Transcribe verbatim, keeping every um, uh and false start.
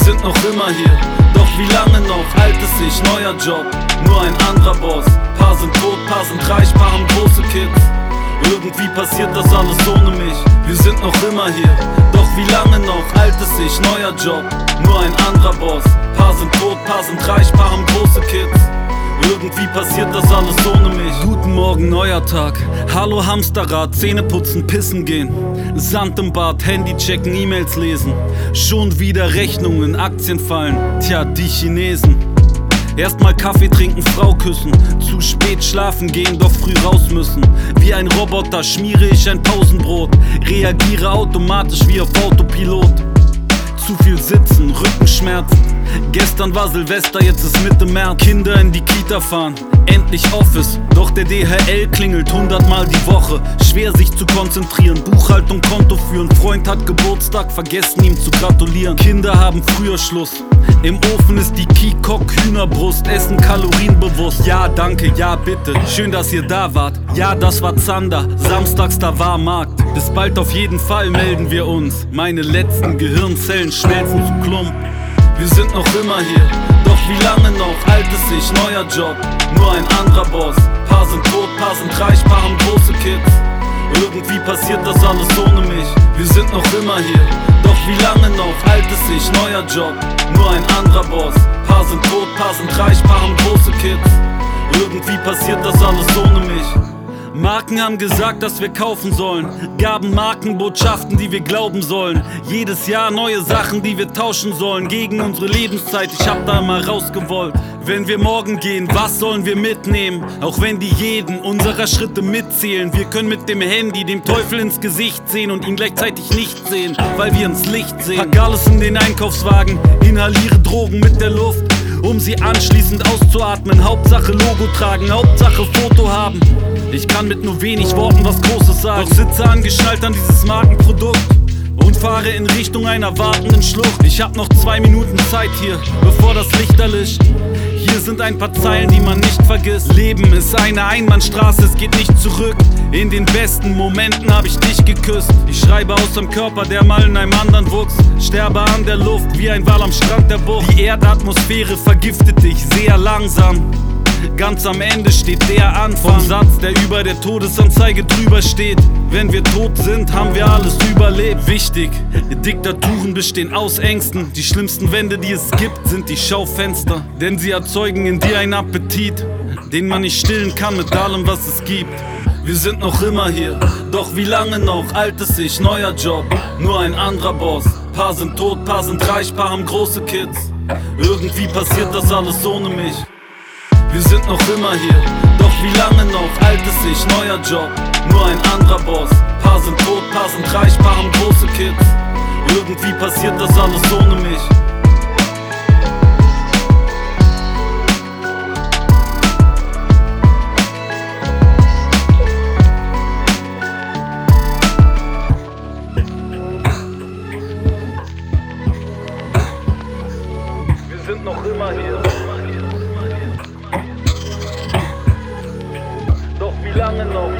sind noch immer hier, doch wie lange noch? Altes Ich, neuer Job, nur ein anderer Boss. Paar sind tot, paar sind reich, paar haben große Kids. Irgendwie passiert das alles ohne mich. Wir sind noch immer hier, doch wie lange noch? Altes Ich, neuer Job, nur ein anderer Boss. Paar sind tot, paar sind reich, paar haben große Kids. Irgendwie passiert das alles ohne mich. Guten Morgen, neuer Tag. Hallo Hamsterrad, Zähne putzen, pissen gehen. Sand im Bad, Handy checken, E-Mails lesen. Schon wieder Rechnungen, Aktien fallen. Tja, die Chinesen. Erstmal Kaffee trinken, Frau küssen. Zu spät schlafen gehen, doch früh raus müssen. Wie ein Roboter schmiere ich ein Pausenbrot. Reagiere automatisch wie auf Autopilot. Zu viel sitzen, Rückenschmerzen. Gestern war Silvester, jetzt ist Mitte März. Kinder in die Kita fahren, endlich Office. Doch der D H L klingelt hundertmal die Woche. Schwer sich zu konzentrieren, Buchhaltung, Konto führen. Freund hat Geburtstag, vergessen ihm zu gratulieren. Kinder haben früher Schluss. Im Ofen ist die Kikok Hühnerbrust. Essen kalorienbewusst. Ja, danke, ja, bitte. Schön, dass ihr da wart. Ja, das war Zander. Samstags, da war Markt. Bis bald auf jeden Fall melden wir uns. Meine letzten Gehirnzellen schmelzen zu Klump. Wir sind noch immer hier, doch wie lange noch? Altes Ich, neuer Job, nur ein anderer Boss. Paar sind tot, paar sind reich, paar haben große Kids. Irgendwie passiert das alles ohne mich. Wir sind noch immer hier, doch wie lange noch? Altes Ich, neuer Job, nur ein anderer Boss. Paar sind tot, paar sind reich, paar haben große Kids. Irgendwie passiert das alles ohne mich. Marken haben gesagt, dass wir kaufen sollen. Gaben Markenbotschaften, die wir glauben sollen. Jedes Jahr neue Sachen, die wir tauschen sollen. Gegen unsere Lebenszeit, ich hab da mal rausgewollt. Wenn wir morgen gehen, was sollen wir mitnehmen? Auch wenn die jeden unserer Schritte mitzählen. Wir können mit dem Handy dem Teufel ins Gesicht sehen und ihn gleichzeitig nicht sehen, weil wir ins Licht sehen. Pack alles in den Einkaufswagen, inhaliere Drogen mit der Luft, um sie anschließend auszuatmen. Hauptsache Logo tragen, Hauptsache Foto haben. Ich kann mit nur wenig Worten was Großes sagen, doch sitze angeschnallt an dieses Markenprodukt und fahre in Richtung einer wartenden Schlucht. Ich hab noch zwei Minuten Zeit hier, bevor das Licht erlischt. Hier sind ein paar Zeilen, die man nicht vergisst. Leben ist eine Einbahnstraße, es geht nicht zurück. In den besten Momenten hab ich dich geküsst. Ich schreibe aus dem Körper, der mal in einem anderen wuchs. Sterbe an der Luft, wie ein Wal am Strand der Bucht. Die Erdatmosphäre vergiftet dich sehr langsam. Ganz am Ende steht der Anfang vom Satz, der über der Todesanzeige drüber steht. Wenn wir tot sind, haben wir alles überlebt. Wichtig, Diktaturen bestehen aus Ängsten. Die schlimmsten Wände, die es gibt, sind die Schaufenster. Denn sie erzeugen in dir einen Appetit, den man nicht stillen kann mit allem, was es gibt. Wir sind noch immer hier, doch wie lange noch? Altes Ich, neuer Job, nur ein anderer Boss. Paar sind tot, paar sind reich, paar haben große Kids. Irgendwie passiert das alles ohne mich. Wir sind noch immer hier, doch wie lange noch? Altes Ich, neuer Job, nur ein anderer Boss. Paar sind tot, paar sind reich, paar haben große Kids. Irgendwie passiert das alles ohne mich. Wir sind noch immer hier. Doch wie lange noch?